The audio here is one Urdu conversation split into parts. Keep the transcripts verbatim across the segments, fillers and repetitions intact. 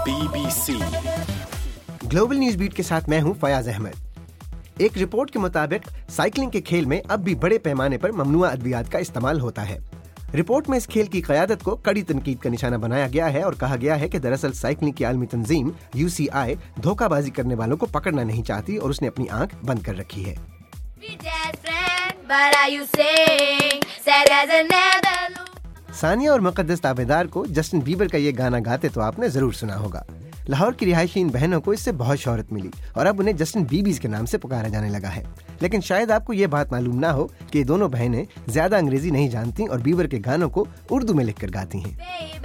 Be B C global news beat کے ساتھ میں ہوں فیاض احمد۔ ایک رپورٹ کے مطابق سائیکلنگ کے کھیل میں اب بھی بڑے پیمانے پر ممنوع ادویات کا استعمال ہوتا ہے۔ رپورٹ میں اس کھیل کی قیادت کو کڑی تنقید کا نشانہ بنایا گیا ہے اور کہا گیا ہے کہ دراصل سائیکلنگ کی عالمی تنظیم یو سی آئی دھوکہ بازی کرنے والوں کو پکڑنا نہیں چاہتی اور اس نے اپنی آنکھ بند کر رکھی ہے۔ ثانیہ اور مقدس تابعدار کو جسٹن بیبر کا یہ گانا گاتے تو آپ نے ضرور سنا ہوگا۔ لاہور کی رہائشی ان بہنوں کو اس سے بہت شہرت ملی اور اب انہیں جسٹن بیبیز کے نام سے پکارا جانے لگا ہے۔ لیکن شاید آپ کو یہ بات معلوم نہ ہو کہ یہ دونوں بہنیں زیادہ انگریزی نہیں جانتی اور بیبر کے گانوں کو اردو میں لکھ کر گاتی ہیں۔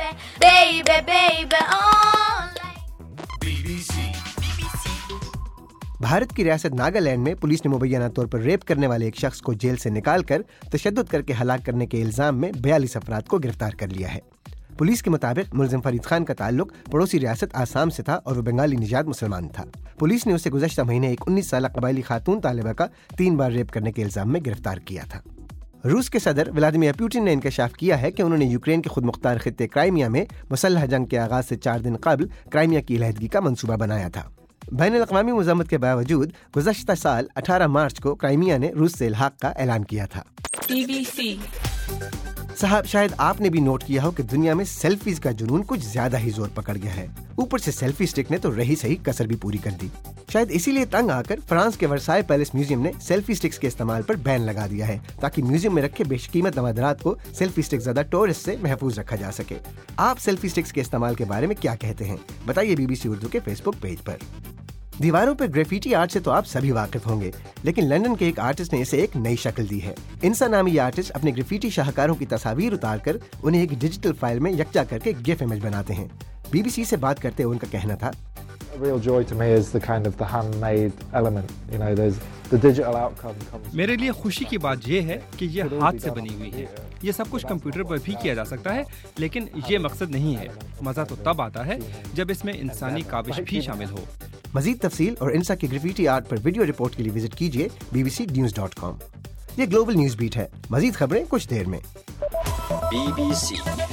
بھارت کی ریاست ناگالینڈ میں پولیس نے مبینہ طور پر ریپ کرنے والے ایک شخص کو جیل سے نکال کر تشدد کر کے ہلاک کرنے کے الزام میں بیالیس افراد کو گرفتار کر لیا ہے۔ پولیس کے مطابق ملزم فرید خان کا تعلق پڑوسی ریاست آسام سے تھا اور وہ بنگالی نژاد مسلمان تھا۔ پولیس نے اسے گزشتہ مہینے ایک انیس سالہ قبائلی خاتون طالبہ کا تین بار ریپ کرنے کے الزام میں گرفتار کیا تھا۔ روس کے صدر ولادیمیر پوٹن نے انکشاف کیا ہے کہ انہوں نے یوکرین کے خود مختار خطے کرائمیا میں مسلح جنگ کے آغاز سے چار دن قبل کرائمیا کی علیحدگی کا منصوبہ بنایا تھا۔ بین الاقوامی مذمت کے باوجود گزشتہ سال اٹھارہ مارچ کو کرائمیا نے روس سے الحاق کا اعلان کیا تھا۔ بی بی سی صاحب، شاید آپ نے بھی نوٹ کیا ہو کہ دنیا میں سیلفیز کا جنون کچھ زیادہ ہی زور پکڑ گیا ہے۔ اوپر سے سیلفی سٹک نے تو رہی صحیح کسر بھی پوری کر دی۔ شاید اسی لیے تنگ آ کر فرانس کے ورسائے پیلس میوزیم نے سیلفی سٹکس کے استعمال پر بین لگا دیا ہے تاکہ میوزیم میں رکھے بیش قیمت نوادرات کو سیلفی سٹک زیادہ ٹورسٹ سے محفوظ رکھا جا سکے۔ آپ سیلفی سٹکس کے استعمال کے بارے میں کیا کہتے ہیں؟ بتائیے بی بی سی اردو کے فیس بک پیج پر۔ دیواروں پر گریفیٹی آرٹ سے تو آپ سبھی واقف ہوں گے، لیکن لندن کے ایک آرٹسٹ نے اسے ایک نئی شکل دی ہے۔ انسا نامی یہ آرٹسٹ اپنے گریفیٹی شاہکاروں کی تصاویر اتار کر انہیں ایک ڈیجیٹل فائل میں یکجا کر کے گف امیج بناتے ہیں۔ بی بی سی سے بات کرتے ہوئے ان کا کہنا تھا، میرے لیے خوشی کی بات یہ ہے کہ یہ ہاتھ سے بنی ہوئی ہے۔ یہ سب کچھ کمپیوٹر پر بھی کیا جا سکتا ہے، لیکن یہ مقصد نہیں ہے۔ مزہ تو تب آتا ہے جب اس میں انسانی کاوش بھی شامل ہو۔ مزید تفصیل اور انسا کی گریفیٹی آرٹ پر ویڈیو رپورٹ کے لیے وزٹ کیجیے B B C news dot com. یہ گلوبل نیوز بیٹ ہے، مزید خبریں کچھ دیر میں۔ Be B C